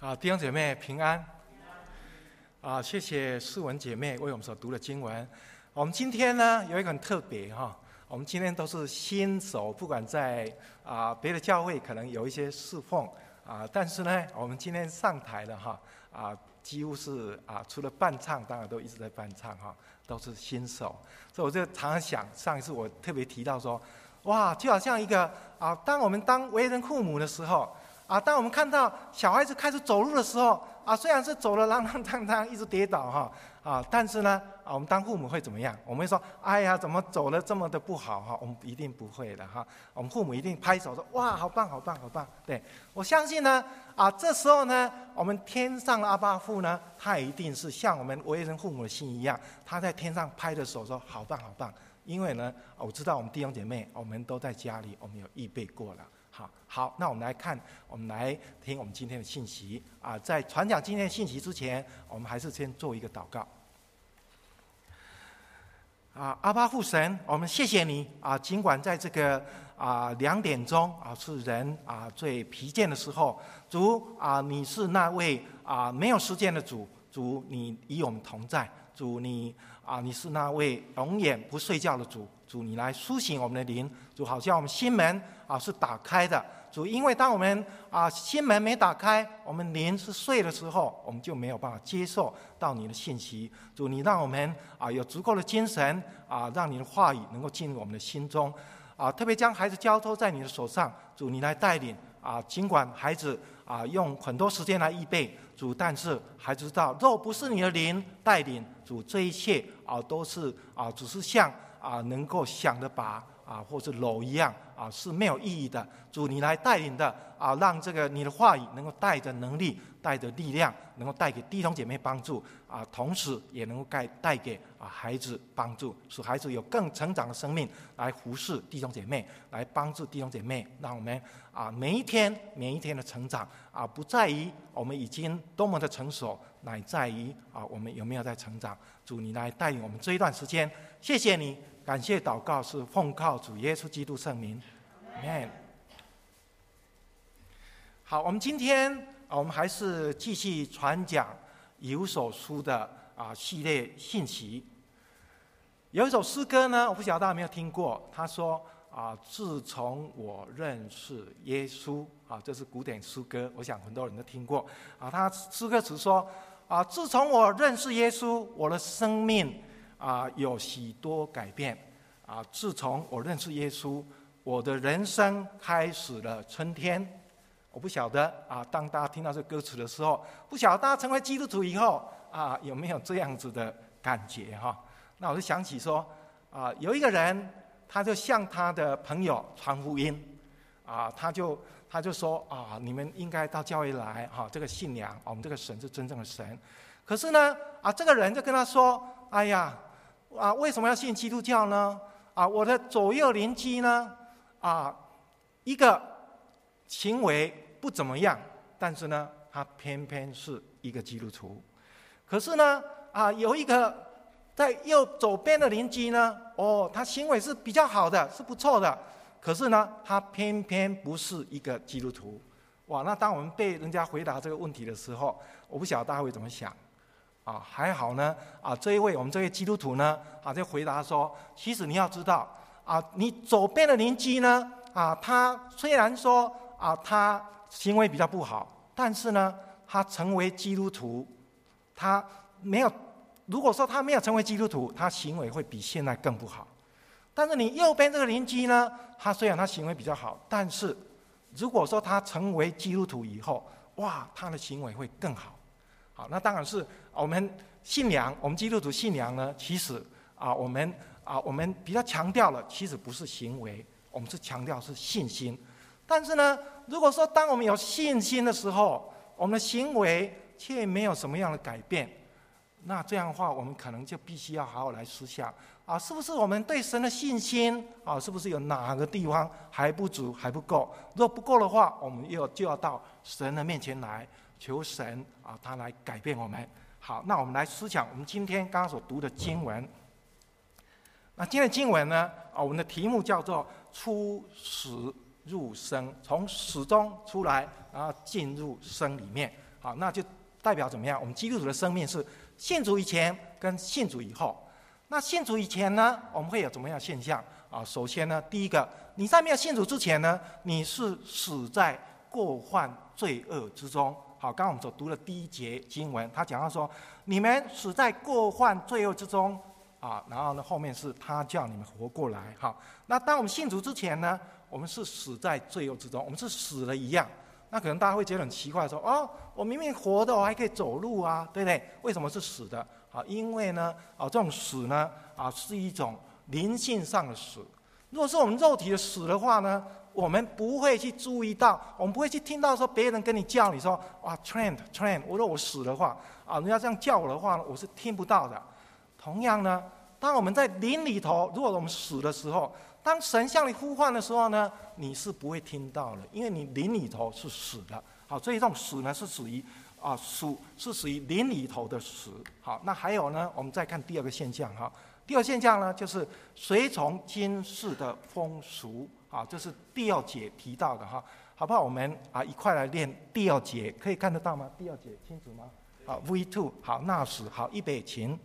弟兄姐妹平安。谢谢世文姐妹为我们所读的经文。我们今天呢有一个很特别我们今天都是新手，不管在别的教会可能有一些侍奉但是呢，我们今天上台了几乎是除了伴唱，当然都一直在伴唱都是新手。所以我就常常想，上一次我特别提到说，哇，就好像一个当我们当为人父母的时候当我们看到小孩子开始走路的时候虽然是走了踉踉跄跄，一直跌倒但是呢我们当父母会怎么样？我们会说，哎呀，怎么走得这么的不好我们一定不会的我们父母一定拍手说，哇，好棒好棒好棒。对，我相信呢这时候呢，我们天上的阿爸父呢，他也一定是像我们为人父母的心一样，他在天上拍着手说，好棒好棒。因为呢我知道我们弟兄姐妹，我们都在家里，我们有预备过了。好，那我们来看，我们来听我们今天的信息在传讲今天的信息之前，我们还是先做一个祷告。阿爸父神，我们谢谢你尽管在这个2点钟是人最疲倦的时候，主你是那位没有时间的主，主你与我们同在，主你是那位永远不睡觉的主，主你来苏醒我们的灵，主好像我们心门是打开的，主因为当我们心门没打开，我们灵是睡的时候，我们就没有办法接受到你的信息。主你让我们有足够的精神让你的话语能够进入我们的心中特别将孩子交托在你的手上，主你来带领尽管孩子用很多时间来预备，主但是孩子知道，若不是你的灵带领，主这一切都是只是像能够想的把或是篓一样是没有意义的。主你来带领的让这个你的话语能够带着能力，带着力量，能够带给弟兄姐妹帮助同时也能够带给孩子帮助，使孩子有更成长的生命来服侍弟兄姐妹，来帮助弟兄姐妹，让我们每一天的成长不在于我们已经多么的成熟，乃在于我们有没有在成长。主你来带领我们这一段时间，谢谢你，感谢祷告是奉靠主耶稣基督圣名， Amen。 好，我们今天我们还是继续传讲以弗所书的系列信息。有一首诗歌呢，我不晓得大家有没有听过，他说自从我认识耶稣这是古典诗歌，我想很多人都听过他诗歌词说自从我认识耶稣，我的生命有许多改变自从我认识耶稣，我的人生开始了春天。我不晓得当大家听到这歌词的时候，不晓得大家成为基督徒以后有没有这样子的感觉那我就想起说有一个人，他就向他的朋友传福音他就说你们应该到教会来这个信仰我们这个神是真正的神。可是呢这个人就跟他说，哎呀为什么要信基督教呢我的左右邻居呢一个行为不怎么样，但是呢他偏偏是一个基督徒。可是呢有一个在右左边的邻居呢他行为是比较好的，是不错的，可是呢他偏偏不是一个基督徒。哇，那当我们被人家回答这个问题的时候，我不晓得大家会怎么想还好呢这一位我们这位基督徒呢就回答说，其实你要知道你左边的邻居呢他虽然说他行为比较不好，但是呢他成为基督徒，他没有，如果说他没有成为基督徒，他行为会比现在更不好。但是你右边这个邻居呢，他虽然他行为比较好，但是如果说他成为基督徒以后，哇，他的行为会更好。好，那当然是我们信仰，我们基督徒信仰呢，其实我们比较强调了，其实不是行为，我们是强调是信心。但是呢，如果说当我们有信心的时候，我们的行为却没有什么样的改变，那这样的话，我们可能就必须要好好来思想是不是我们对神的信心是不是有哪个地方还不足还不够？若不够的话，我们就要到神的面前来求神他来改变我们。好，那我们来思想我们今天刚刚所读的经文。那今天的经文呢我们的题目叫做出死入生，从死中出来，然后进入生里面好，那就代表怎么样？我们基督徒的生命是信主以前跟信主以后。那信主以前呢，我们会有怎么样的现象啊？首先呢，第一个，你在没有信主之前呢，你是死在过犯罪恶之中。好，刚刚我们所读的第一节经文，他讲到说，你们死在过犯罪恶之中啊，然后呢，后面是他叫你们活过来。好，那当我们信主之前呢，我们是死在罪恶之中，我们是死了一样。那可能大家会觉得很奇怪，说哦，我明明活的，我还可以走路啊，对不对？为什么是死的？啊，因为呢，这种死呢，是一种灵性上的死。如果是我们肉体的死的话呢，我们不会去注意到，我们不会去听到说别人跟你叫你说，哇 ，Trent， 如果我死的话，人家这样叫我的话，我是听不到的。同样呢，当我们在灵里头，如果我们死的时候，当神向你呼唤的时候呢，你是不会听到的，因为你灵里头是死的。好，所以这种死呢是属于灵里头的死。好，那还有呢，我们再看第二个现象哈。第二个现象呢，就是随从今世的风俗。啊，这是第二节提到的哈。好不好？我们一块来练第二节，可以看得到吗？第二节清楚吗？好 ，V2， 好，那时好，预备起。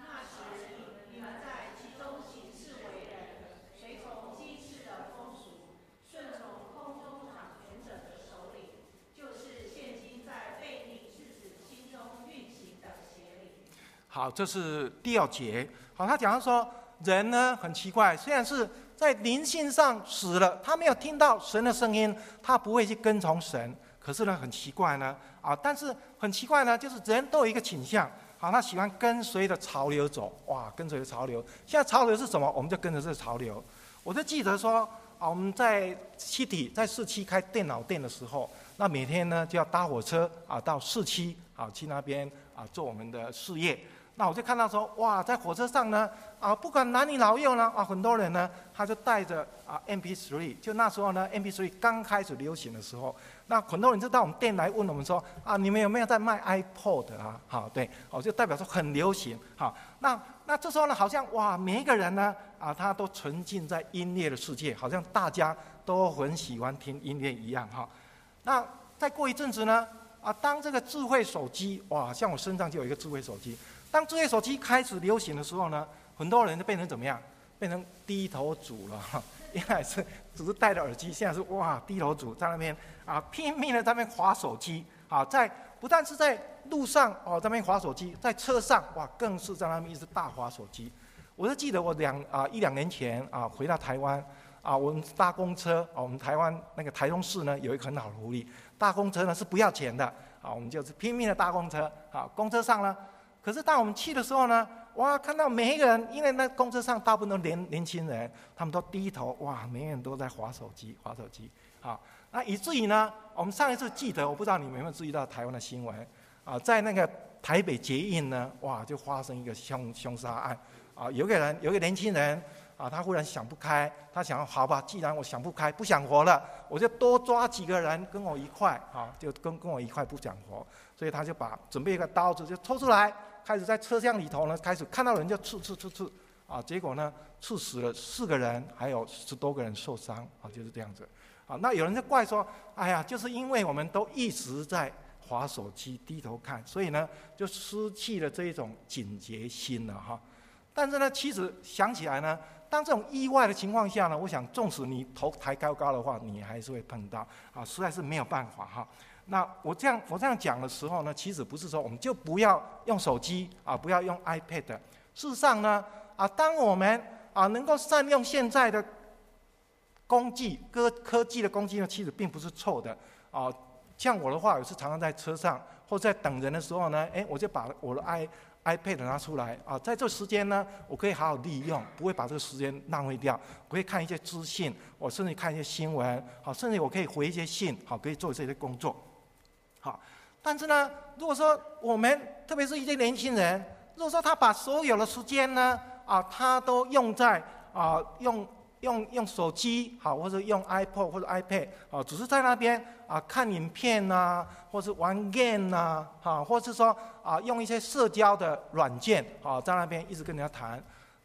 好，这是第二节。好，他讲到说，人呢很奇怪，虽然是在灵性上死了，他没有听到神的声音，他不会去跟从神。可是呢，很奇怪呢，但是很奇怪呢，就是人都有一个倾向，好，他喜欢跟随着潮流走，哇，跟随着潮流。现在潮流是什么？我们就跟着这个潮流。我就记得说，我们在市区开电脑店的时候，那每天呢就要搭火车到市区去那边做我们的事业。那我就看到说，哇，在火车上呢，不管男女老幼呢，很多人呢，他就带着MP3， 就那时候呢 ，MP3 刚开始流行的时候，那很多人就到我们店来问我们说，你们有没有在卖 iPod 啊？好，对，就代表说很流行。好，那这时候呢，好像哇，每一个人呢，他都沉浸在音乐的世界，好像大家都很喜欢听音乐一样哈。那再过一阵子呢，当这个智慧手机，哇，像我身上就有一个智慧手机。当智慧手机开始流行的时候呢，很多人就变成怎么样？变成低头族了。原来是只是戴着耳机，现在是哇低头族在那边拼命的在那边滑手机不但是在路上在那边滑手机，在车上哇更是在那边一直大滑手机。我就记得我一两年前回到台湾我们搭公车我们台湾那个台中市呢有一个很好的福利，搭公车呢是不要钱的我们就是拼命的搭公车公车上呢。可是当我们去的时候呢，哇，看到每一个人，因为那公车上大部分都年轻人，他们都低头，哇，每个人都在滑手机。好，那以至于呢，我们上一次记得，我不知道你们有没有注意到台湾的新闻在那个台北捷运呢，哇，就发生一个凶杀案有一个年轻人他忽然想不开，他想好吧，既然我想不开，不想活了，我就多抓几个人跟我一块就跟我一块不想活，所以他就准备一个刀子就抽出来。开始在车厢里头呢，开始看到人就刺结果呢，刺死了4个人，还有10多个人受伤就是这样子那有人就怪说，哎呀，就是因为我们都一直在滑手机、低头看，所以呢，就失去了这一种警觉心了但是呢，其实想起来呢，当这种意外的情况下呢，我想，纵使你头抬高高的话，你还是会碰到实在是没有办法那我这样讲的时候呢，其实不是说我们就不要用手机不要用 iPad。事实上呢当我们能够善用现在的工具科技的工具呢，其实并不是错的像我的话，有时常常在车上或在等人的时候呢，我就把我的 iPad 拿出来在这时间呢，我可以好好利用，不会把这个时间浪费掉。我可以看一些资讯，我甚至看一些新闻甚至我可以回一些信可以做这些工作。但是呢，如果说我们特别是一些年轻人，如果说他把所有的时间呢他都用在用手机或者用 iPod 或者 iPad 只是在那边看影片或是玩 game 或是说用一些社交的软件在那边一直跟人家谈。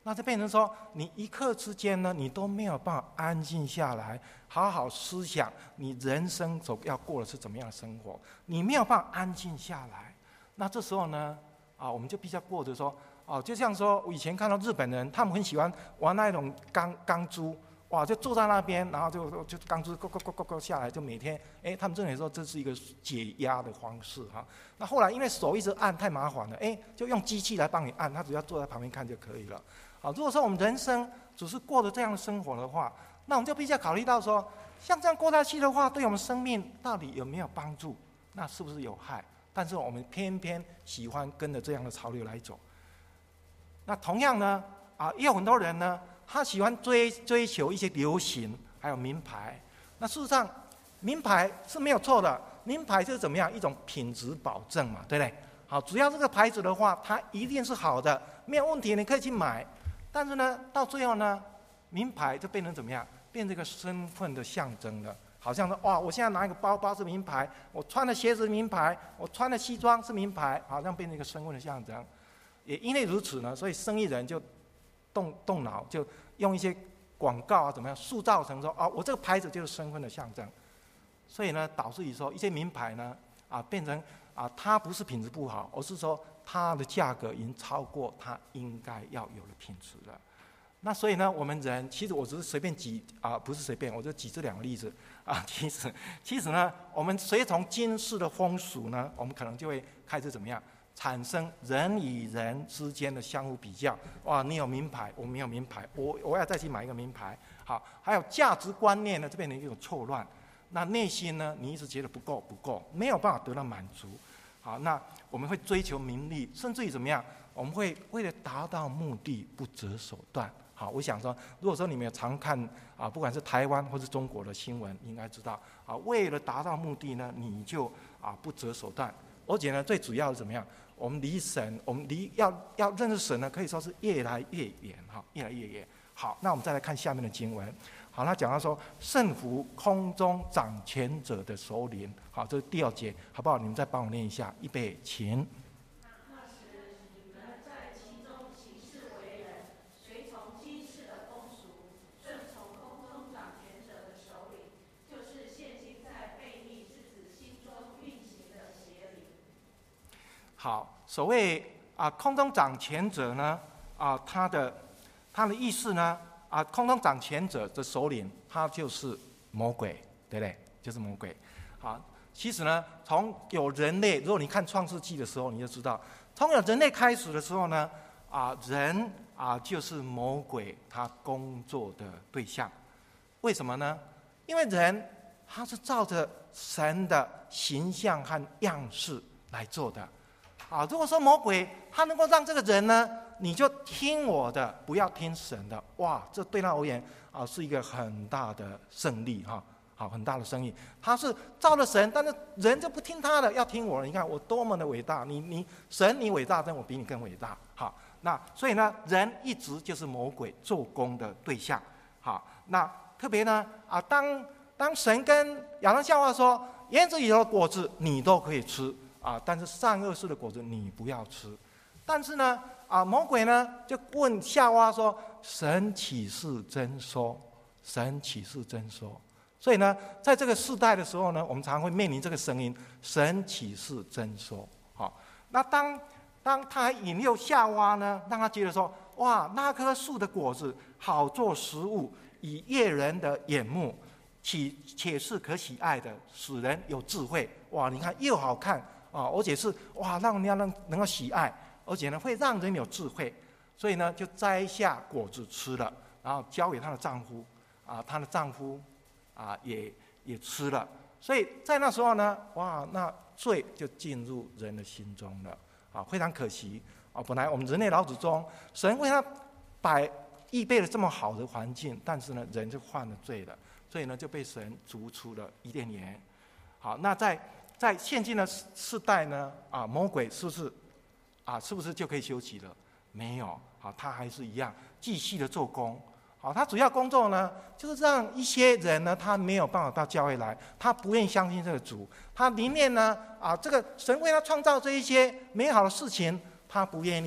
那就变成说，你一刻之间呢，你都没有办法安静下来，好好思想你人生所要过的是怎么样的生活，你没有办法安静下来。那这时候呢，我们就必须要过着说，就像说我以前看到日本人，他们很喜欢玩那种钢珠，哇，就坐在那边，然后就钢珠go下来，就每天，他们认为说这是一个解压的方式哈。那后来因为手一直按太麻烦了，就用机器来帮你按，他只要坐在旁边看就可以了。如果说我们人生只是过着这样的生活的话，那我们就必须要考虑到说，像这样过下去的话，对我们生命到底有没有帮助？那是不是有害？但是我们偏偏喜欢跟着这样的潮流来走。那同样呢，也有很多人呢，他喜欢追求一些流行，还有名牌。那事实上，名牌是没有错的，名牌就是怎么样一种品质保证嘛，对不对？好，只要这个牌子的话，它一定是好的，没有问题，你可以去买。但是呢，到最后呢，名牌就变成怎么样？变成一个身份的象征了。好像说，哇，我现在拿一个包包是名牌，我穿的鞋子是名牌，我穿的西装是名牌，好像变成一个身份的象征。也因为如此呢，所以生意人就动脑，就用一些广告怎么样塑造成说，我这个牌子就是身份的象征。所以呢，导致于说一些名牌呢，变成它不是品质不好，而是说它的价格已经超过它应该要有的品质了。那所以呢，我们人其实我只是随便举不是随便，我就举这两个例子其实呢，我们随从今世的风俗呢，我们可能就会开始怎么样，产生人与人之间的相互比较。哇，你有名牌，我没有名牌，我要再去买一个名牌。好，还有价值观念呢，这边的一种错乱。那内心呢，你一直觉得不够，没有办法得到满足。好，那我们会追求名利，甚至于怎么样？我们会为了达到目的不择手段。好，我想说，如果说你们有常看不管是台湾或是中国的新闻，应该知道为了达到目的呢，你就不择手段。而且呢，最主要是怎么样？我们离神，我们要认识神呢，可以说是越来越远越来越远。好，那我们再来看下面的经文。好，他讲到说，圣服空中掌权者的首领。好，这是第2节，好不好？你们再帮我念一下，预备，请。 那时你们在其中行事为人，随从今世的风俗，顺从空中掌权者的首领，就是现今在悖逆之子心中运行的邪灵。 好，所谓空中掌权者呢，他的意思呢，空中掌权者的首领，他就是魔鬼，对不对？就是魔鬼。好，其实呢，从有人类，如果你看创世纪的时候，你就知道，从有人类开始的时候呢，人就是魔鬼他工作的对象。为什么呢？因为人他是照着神的形象和样式来做的。如果说魔鬼他能够让这个人呢，你就听我的，不要听神的，哇，这对他而言是一个很大的胜利好，很大的胜利。他是照着神，但是人就不听他的，要听我的。你看我多么的伟大，你神你伟大，但我比你更伟大。好，那所以呢，人一直就是魔鬼做工的对象。好，那特别呢当神跟亚当夏娃说，园子里头的果子你都可以吃。但是善恶树的果子你不要吃。但是呢，魔鬼呢就问夏娃说：“神岂是真说？神岂是真说？”所以呢，在这个世代的时候呢，我们常常会面临这个声音：“神岂是真说？”好，那当他还引诱夏娃呢，让他觉得说：“哇，那棵树的果子好做食物，以悦人的眼目，且是可喜爱的，使人有智慧。”哇，你看又好看。而且是让人家能够喜爱，而且呢会让人有智慧，所以呢就摘下果子吃了，然后交给她的丈夫，她的丈夫也吃了，所以在那时候呢，那罪就进入人的心中了，非常可惜本来我们人类老祖宗，神为他预备了这么好的环境，但是呢人就犯了罪了，所以呢就被神逐出了伊甸园。好，那在现今的世代呢，魔鬼是不是就可以休息了？没有，他还是一样继续的做工。他主要工作呢，就是让一些人呢，他没有办法到教会来，他不愿意相信这个主，他里面呢，这个神为他创造这一些美好的事情，他不愿意，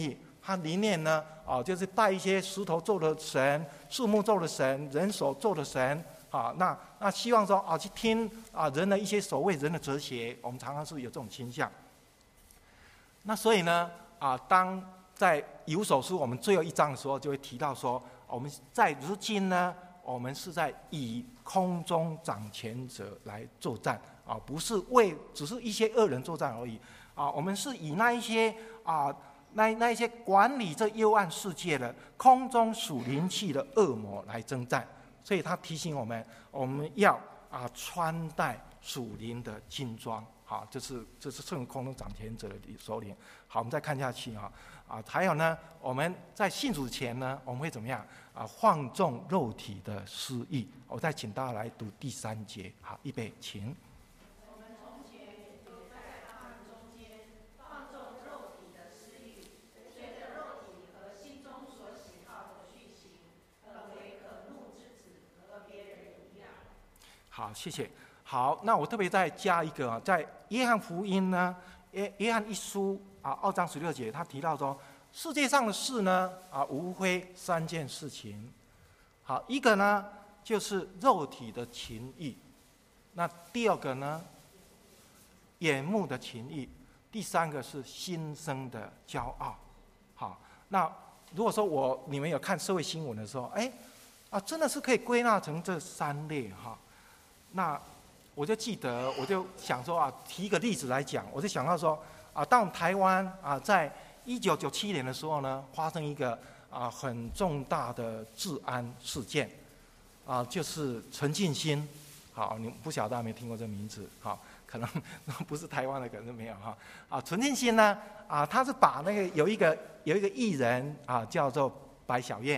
它里面呢就是拜一些石头做的神、树木做的神、人手做的神那希望说去听人的一些所谓人的哲学，我们常常是有这种倾向。那所以呢当在以弗所书我们最后一章的时候，就会提到说，我们在如今呢，我们是在以空中掌权者来作战不是只是一些恶人作战而已我们是以那一些那一些管理这幽暗世界的空中属灵气的恶魔来征战。所以他提醒我们要穿戴属灵的军装这是圣空中掌权者的首领。好，我们再看下去还有呢，我们在信主前呢，我们会怎么样放纵肉体的私欲。我再请大家来读第3节。好，预备，请。 我们从前也都在他们中间放纵肉体的私欲，随着肉体和心中所喜好的去行，本为可怒之子，和别人一样。 好，谢谢。好，那我特别再加一个在约翰福音呢，约翰一书2章16节，他提到说，世界上的事呢无非3件事情。好，一个呢就是肉体的情欲，那第二个呢眼目的情欲，第3个是心生的骄傲。好，那如果说你们有看社会新闻的时候，真的是可以归纳成这3类那我就记得，我就想说提一个例子来讲，我就想到说当我们台湾在1997年的时候呢，发生一个很重大的治安事件就是陈进兴。好，你不晓得大家有没有听过这个名字？好，可能不是台湾的，可能没有陈进兴呢他是把那个有一个艺人叫做白小燕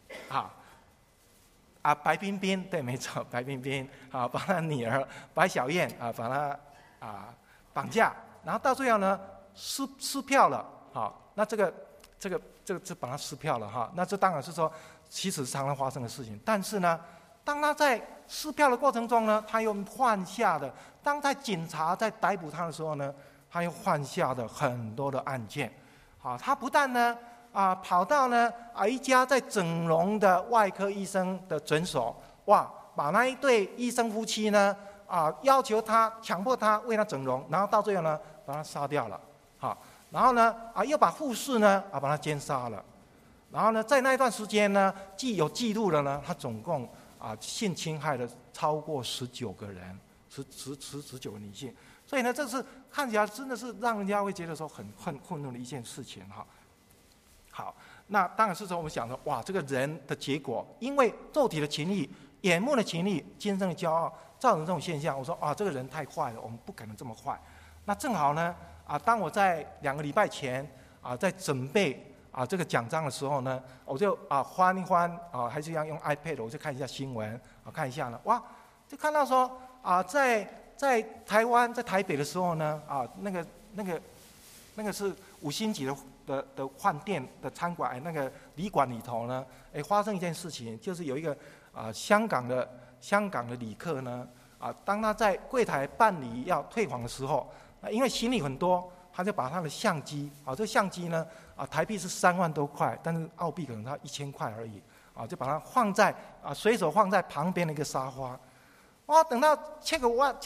白冰冰，对，没错，白冰冰把他女儿白小燕把他绑架，然后到最后呢撕票了。好，那这个把他撕票了那这当然是说其实常常发生的事情。但是呢，当他在撕票的过程中呢，他又犯下的，当在警察在逮捕他的时候呢，他又犯下的很多的案件。好，他不但呢跑到呢一家在整容的外科医生的诊所，把那一对医生夫妻呢要求他强迫他为他整容，然后到最后呢把他杀掉了。好，然后呢又把护士呢把他奸杀了。然后呢在那一段时间呢有记录了呢，他总共性侵害了超过19个人，19个女性。所以呢这是看起来真的是让人家会觉得说很愤怒的一件事情好，那当然是说我们想说，这个人的结果，因为肉体的情欲、眼目的情欲、今生的骄傲，造成这种现象。我说这个人太坏了，我们不可能这么坏。那正好呢当我在2个礼拜前在准备这个讲章的时候呢，我就翻一翻还是一样用 iPad， 我就看一下新闻看一下呢，就看到说在台湾在台北的时候呢那个是5星级的饭店的餐馆那个旅馆里头呢发生一件事情，就是有一个香港的旅客呢当他在柜台办理要退房的时候因为行李很多，他就把他的相机这个相机呢台币是3万多块，但是澳币可能他1000块而已就把它随手放在旁边的一个沙发。等到check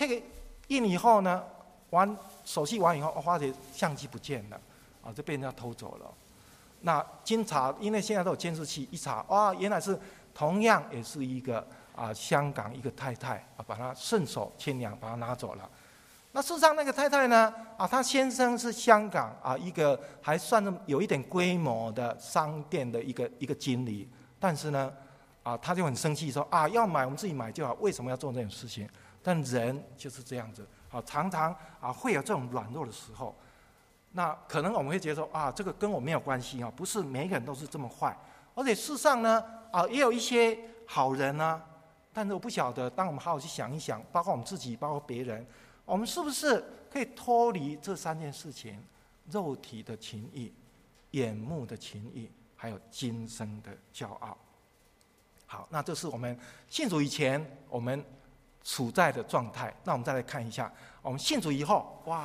in以后呢，手续完以后发觉相机不见了就被人家偷走了。那经查，因为现在都有监视器，一查原来是同样也是一个香港一个太太把她顺手牵羊把她拿走了。那事实上那个太太呢她先生是香港一个还算是有一点规模的商店的一个经理，但是呢他就很生气说要买我们自己买就好，为什么要做这种事情？但人就是这样子常常会有这种软弱的时候。那可能我们会觉得说这个跟我没有关系不是每一个人都是这么坏，而且事实上呢也有一些好人但是我不晓得，当我们好好去想一想，包括我们自己，包括别人，我们是不是可以脱离这3件事情：肉体的情欲、眼目的情欲，还有今生的骄傲。好，那这是我们信主以前我们处在的状态。那我们再来看一下，我们信主以后，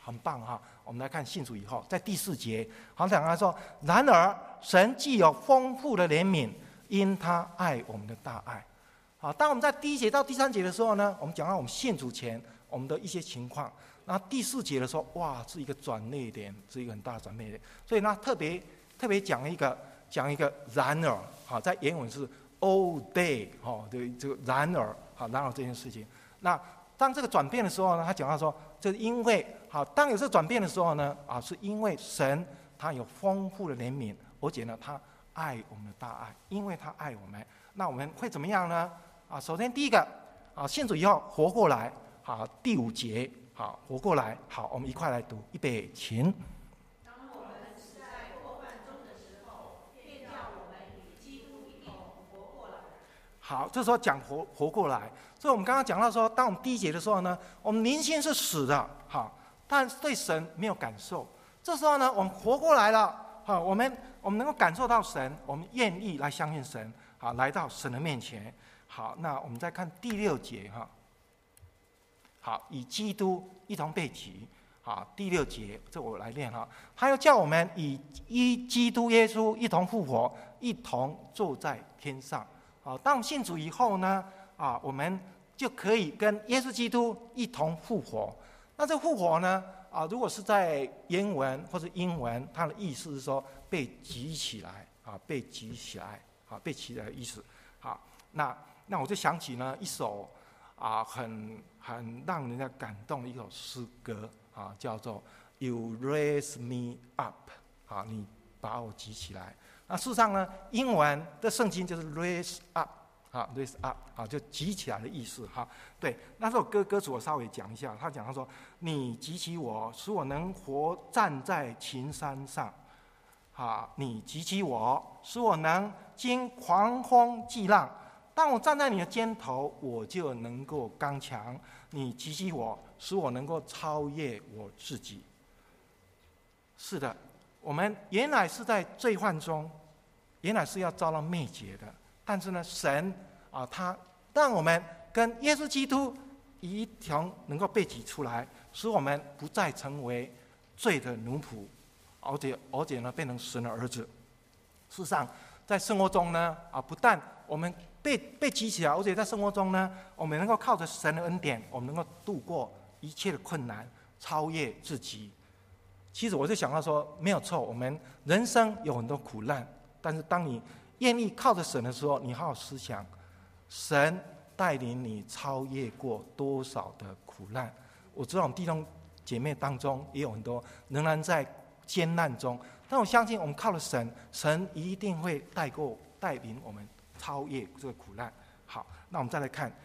很棒哈。我们来看信主以后，在第4节，好讲他说：然而神既有丰富的怜悯，因他爱我们的大爱。好，当我们在第1节到第3节的时候呢，我们讲到我们信主前我们的一些情况。那第4节的时候，哇，是一个转捩点，是一个很大的转捩点。所以呢，特别讲一个然而，好，在原文是 all day， 对，这个然而，好，然而这件事情。那当这个转变的时候呢，他讲到说，就是因为好，当有这个转变的时候呢，是因为神他有丰富的怜悯，而且呢，他爱我们的大爱，因为他爱我们，那我们会怎么样呢？首先第一个，信主以后活过来，好，第5节，好，活过来，好，我们一块来读，预备，请。 当我们死在过犯中的时候，便叫我们与基督一同活过来。 好，这时候讲活过来，所以我们刚刚讲到说，当我们第1节的时候呢，我们灵性是死的，好，但对神没有感受。这时候呢，我们活过来了，好，我们能够感受到神，我们愿意来相信神，好，来到神的面前。好，那我们再看第6节哈。好，与基督一同被提。好，第6节，这我来念哈。他又叫我们与基督耶稣一同复活，一同坐在天上。好，当我们信主以后呢，我们就可以跟耶稣基督一同复活。那这复活呢，如果是在原文或者英文，它的意思是说被举起来，被举起来，被举起来的意思。好，那我就想起呢一首很让人家感动的一首诗歌，叫做 You Raise Me Up， 你把我举起来。那事实上呢，英文的圣经就是 Raise Up，Raise Up， 就举起来的意思哈。对，那这首歌词我稍微讲一下，他说：你举起我，使我能活站在群山上。你举起我，使我能经狂风巨浪。当我站在你的肩头，我就能够刚强。你举起我，使我能够超越我自己。是的，我们原来是在罪犯中，原来是要遭到灭绝的。但是呢，神他让我们跟耶稣基督一同能够被举出来，使我们不再成为罪的奴仆，而且呢，变成神的儿子。事实上，在生活中呢，不但我们被举起来，而且在生活中呢，我们能够靠着神的恩典，我们能够度过一切的困难，超越自己。其实我就想到说，没有错，我们人生有很多苦难，但是当你愿意靠着神的时候，你好好思想，神带领你超越过多少的苦难。我知道我们弟兄姐妹当中也有很多仍然在艰难中，但我相信我们靠了神，神一定会带领我们超越这个苦难。好，那我们再来看，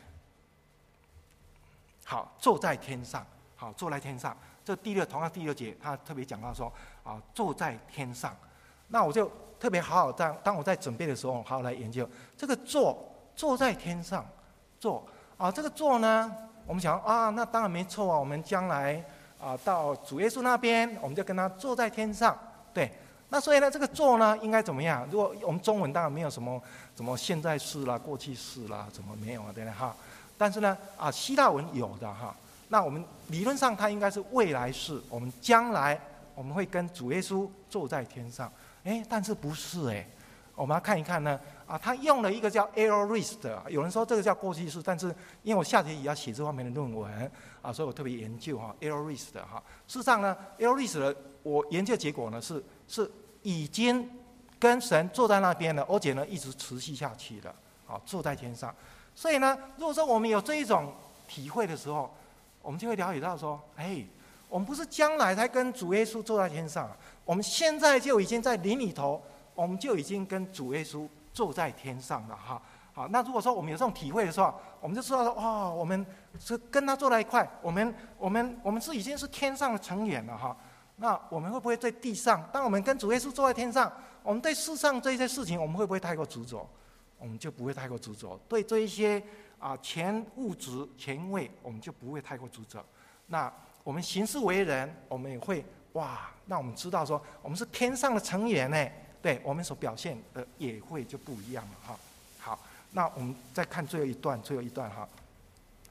好，坐在天上，好，坐在天上。这同样第6节，他特别讲到说，坐在天上。那我就特别好好当我在准备的时候，好好来研究这个坐在天上，这个坐呢，我们想那当然没错啊，我们将来到主耶稣那边，我们就跟他坐在天上，对。那所以呢，这个坐呢应该怎么样？如果我们中文当然没有什么现在式啦、过去式啦，怎么没有对不对哈？但是呢希腊文有的哈。那我们理论上它应该是未来式，我们将来我们会跟主耶稣坐在天上。但是不是我们要看一看呢他用了一个叫 aorist， 有人说这个叫过去式，但是因为我下学期要写这方面的论文所以我特别研究aorist 事实上呢 aorist 的我研究结果呢是已经跟神坐在那边了，而且呢一直持续下去了，坐在天上。所以呢，如果说我们有这一种体会的时候，我们就会了解到说，我们不是将来才跟主耶稣坐在天上，我们现在就已经在灵里头，我们就已经跟主耶稣坐在天上了哈。好，那如果说我们有这种体会的时候，我们就知道说，我们是跟他坐在一块，我们是已经是天上的成员了哈。那我们会不会在地上？当我们跟主耶稣坐在天上，我们对世上这些事情，我们会不会太过执着？我们就不会太过执着。对这一些钱物质、钱位，我们就不会太过执着。那我们行事为人，我们也会那我们知道说，我们是天上的成员呢，对我们所表现的也会就不一样了哈。好，那我们再看最后一段哈。好，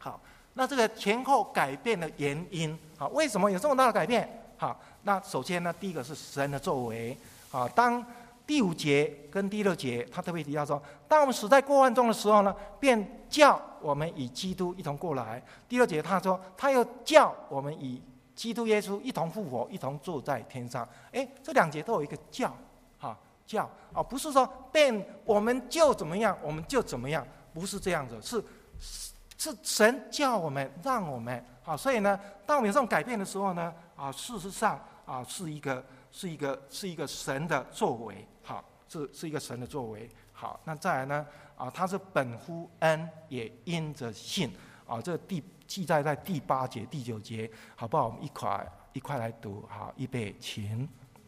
那这个前后改变的原因，好，为什么有这么大的改变？好，那首先呢，第一个是神的作为，好，当第5节跟第6节，他特别提到说，当我们死在过犯中的时候呢，便叫我们与基督一同过来。第6节他说，他又叫我们与基督耶稣一同复活，一同坐在天上。这2节都有一个叫，叫啊，不是说便我们就怎么样，我们就怎么样，不是这样子，是神叫我们，让我们啊，所以呢，当我们有这种改变的时候呢，啊，事实上啊，是一个神的作为，好，是一个神的作为。好，那再来呢，啊，他是本乎恩，也因着信，啊，这记载在第8节、第9节，好不好？我们一块来读，好，预备，请。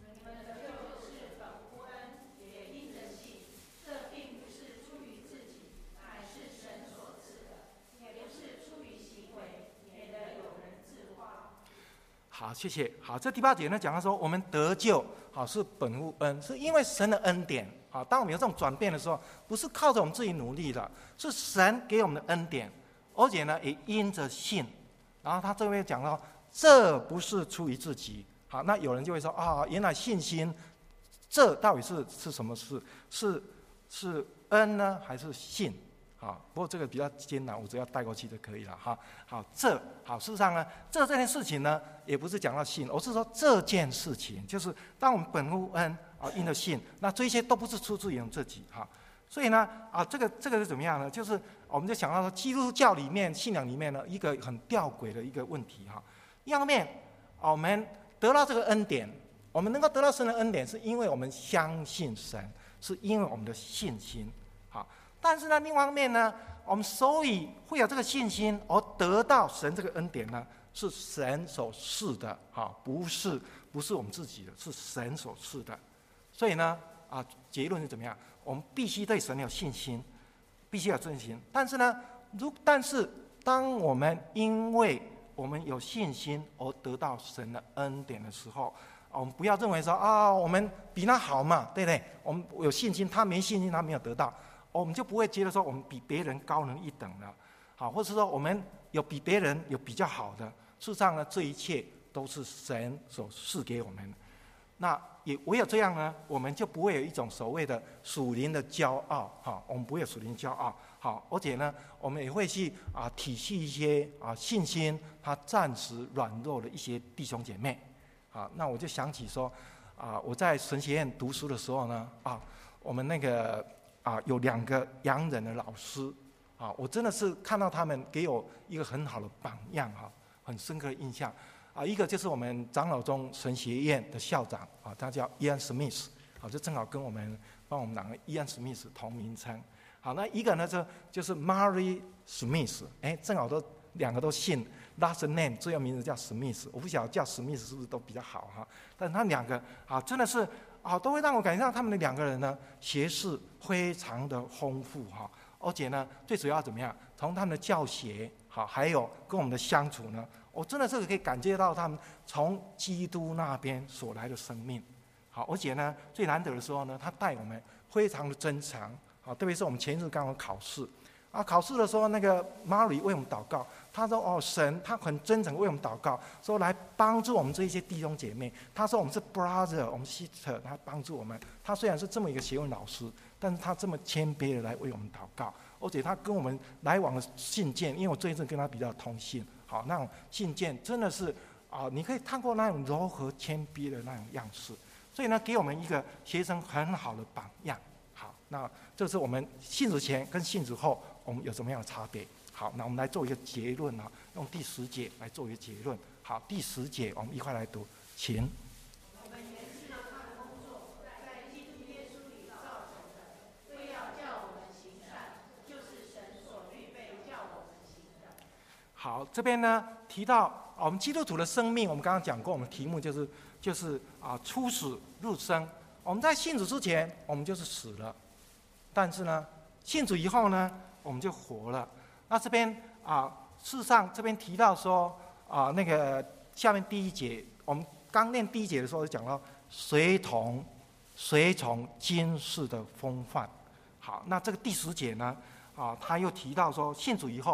好，谢谢。好，这第8节呢讲到说，我们得救，好，是本乎恩，是因为神的恩典。好，当我们有这种转变的时候，不是靠着我们自己努力的，是神给我们的恩典，而且呢也因着信。然后他这边讲到，这不是出于自己。好，那有人就会说啊，原来信心，这到底是什么事？是恩呢，还是信？好，不过这个比较艰难，我只要带过去就可以了哈。好，事实上呢，这件事情呢，也不是讲到信，而是说这件事情，就是当我们本乎恩啊，因着信，那这些都不是出自于我们自己哈。所以呢，啊，这个是怎么样呢？就是我们就想到说，基督教里面信仰里面呢，一个很吊诡的一个问题哈。一方面，我们得到这个恩典，我们能够得到神的恩典，是因为我们相信神，是因为我们的信心。好。但是呢，另一方面呢，我们所以会有这个信心而得到神这个恩典呢，是神所赐的，不是我们自己的，是神所赐的。所以呢，啊，结论是怎么样？我们必须对神有信心，必须有信心。但是呢，但是当我们因为我们有信心而得到神的恩典的时候，我们不要认为说啊，我们比他好嘛，对不对？我们有信心，他没信心，他没有得到。我们就不会觉得说我们比别人高人一等了，好，或者说我们有比别人有比较好的。事实上呢，这一切都是神所赐给我们。那也唯有这样呢，我们就不会有一种所谓的属灵的骄傲，哈，我们不会有属灵骄傲，好，而且呢，我们也会去体恤一些信心他暂时软弱的一些弟兄姐妹，啊，那我就想起说，我在神学院读书的时候呢，我们那个。有2个洋人的老师，我真的是看到他们给我一个很好的榜样，很深刻的印象。一个就是我们长老中神学院的校长，他叫伊安·史密斯，就正好跟我们2个伊安·史密斯同名称。好，那一个呢就是 Mary Smith， 正好2个都姓 last name， 最后名字叫史密斯。我不晓得叫史密斯是不是都比较好哈，但是他2个真的是。都会让我感觉到他们的2个人呢，学识非常的丰富哈，而且呢，最主要怎么样？从他们的教学还有跟我们的相处呢，我真的是可以感觉到他们从基督那边所来的生命，好，而且呢，最难得的时候呢，他带我们非常的真诚，好，特别是我们前日刚好考试。考试的时候，那个 Mary 为我们祷告，他说：“神，他很真诚为我们祷告，说来帮助我们这一些弟兄姐妹。他说我们是 brother， 我们 sister， 他帮助我们。他虽然是这么一个学问老师，但是他这么谦卑的来为我们祷告，而且他跟我们来往的信件，因为我最近跟他比较通信，好，那种信件真的是你可以看过那种柔和谦卑的那种样式，所以呢，给我们一个学生很好的榜样。好，那这是我们信主前跟信主后。”我们有什么样的差别？好，那我们来做一个结论用第10节来做一个结论。好，第10节我们一块来读，请。 我们原是他的工作，在基督耶稣里造成的，为要叫我们行善，就是神所预备叫我们行的。 好，这边呢提到我们基督徒的生命，我们刚刚讲过，我们题目就是出死入生。我们在信主之前，我们就是死了，但是呢，信主以后呢？我们就活了。那这边事实上这边提到说那个下面第1节，我们刚念第1节的时候就讲到随从今世的风范。好，那这个第10节呢他又提到说信主以后，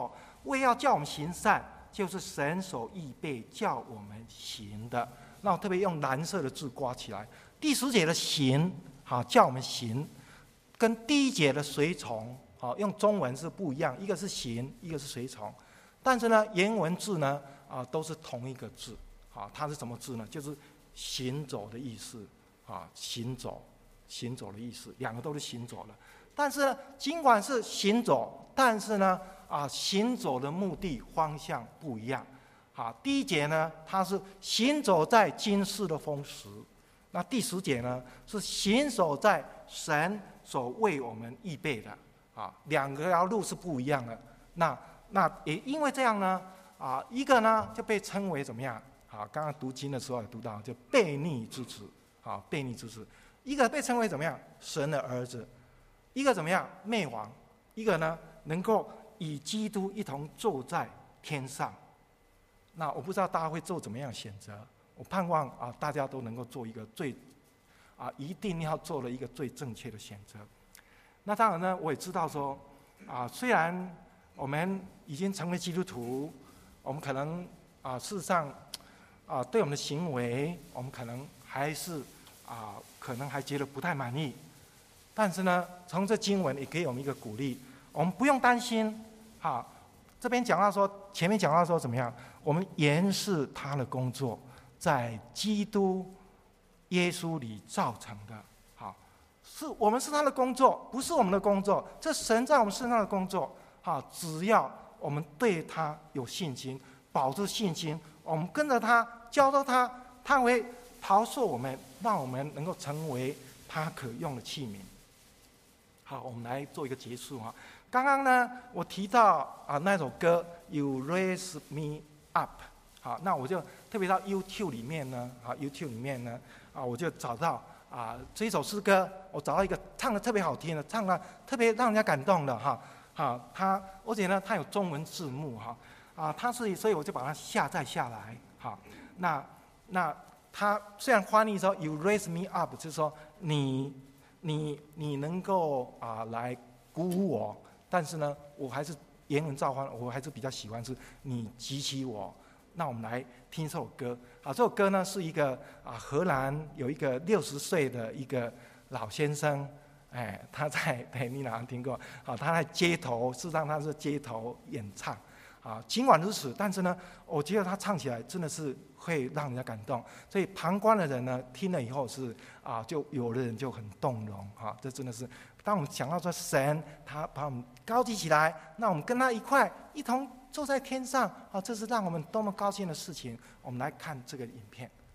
为要叫我们行善，就是神所预备叫我们行的。那我特别用蓝色的字刮起来。第10节的行，叫我们行，跟第1节的随从，用中文是不一样，一个是行，一个是随从。但是呢，原文字呢，都是同一个字，它是什么字呢？就是行走的意思，行走的意思，两个都是行走的。但是呢，尽管是行走，但是呢，行走的目的方向不一样。第1节呢，它是行走在今世的丰实；那第10节呢，是行走在神所为我们预备的。两条路是不一样的。那也因为这样呢，一个呢就被称为怎么样？刚刚读经的时候也读到，就悖逆之子。悖逆之子，一个被称为怎么样？神的儿子。一个怎么样？灭亡。一个呢，能够与基督一同坐在天上。那我不知道大家会做怎么样的选择。我盼望大家都能够做一个一定要做的一个最正确的选择。那当然呢，我也知道说，虽然我们已经成为基督徒，我们可能事实上对我们的行为，我们可能还是可能还觉得不太满意。但是呢，从这经文也给我们一个鼓励，我们不用担心。这边讲到说，前面讲到说怎么样？我们原是他的工作，在基督耶稣里造成的。我们是他的工作，不是我们的工作。这神在我们身上的工作，只要我们对他有信心，保持信心，我们跟着他，教导他，他会陶塑我们，让我们能够成为他可用的器皿。好，我们来做一个结束。刚刚呢，我提到那首歌 You Raise Me Up。那我就特别到 YouTube 里面呢，我就找到这一首诗歌，我找到一个唱的特别好听的，唱的特别让人家感动的而且呢，它有中文字幕所以我就把它下载下来。那它虽然翻译说 You Raise Me Up， 就是说你能够来鼓舞我，但是呢，我还是原文照翻，我还是比较喜欢是你举起我。那我们来听这首歌。这首歌呢是一个荷兰有一个60岁的一个老先生，他在你哪听过？他在街头，事实上他是街头演唱。尽管如此，但是呢，我觉得他唱起来真的是会让人家感动。所以旁观的人呢，听了以后是就有的人就很动容。这真的是，当我们想到说神他把我们高举起来，那我们跟他一同坐在天上，这是让我们多么高兴的事情。我们来看这个影片。